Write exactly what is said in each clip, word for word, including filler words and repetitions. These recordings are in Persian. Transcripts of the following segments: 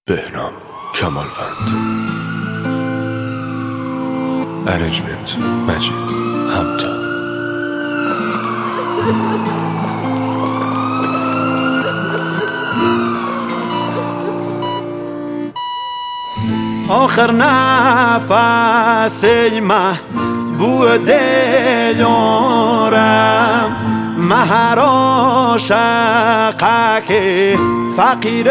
بهنام کمالوند. ارنجمنت مجید همتا. آخر نفسی محبوده یارم، مهر عاشقک فقیر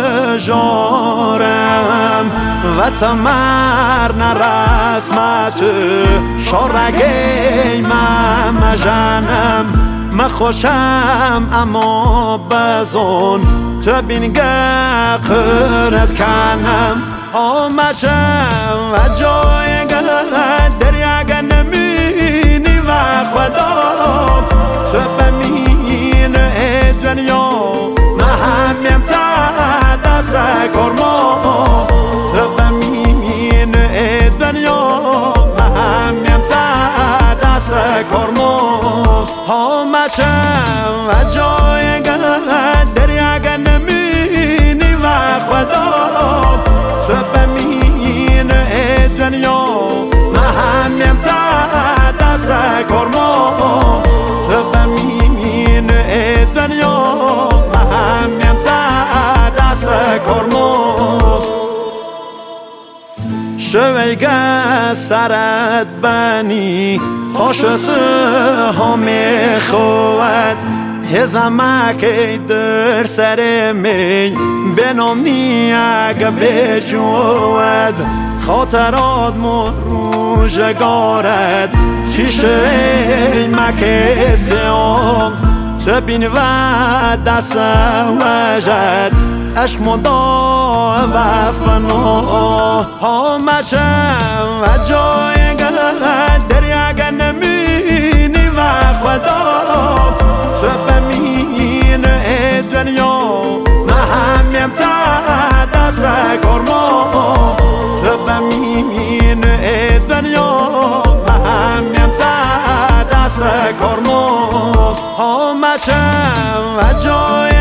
جارم و تمر نرسمت شارگی مجنم. مخوشم اما بزن تو بینگه قرد کنم. آمشم و جای دریا نمینی و خدا تو بمین دنیا مهمیم تا دست کرما. تو بمین دنیا مهمیم تا دست کرما. آمشم و جای دریا نمینی و خدا تو بمین دنیا مهمیم تا دست کرما. تو بمین دنیا مهمیم تا دست کرما. شویگه سرت بنی تاشسه همی خواد هزمکی در سر می بنام نیاگ بجواد. خاطرات مروژگارد چیشه مکسیام تو بین و دست وجد عشق مدا و فنا. آمشم و جای دریا نمینی و خدا تو بمین دنیا مهمیم تا دست کرما. تو بمین دنیا مهمیم تا دست کرما. آمشم و جای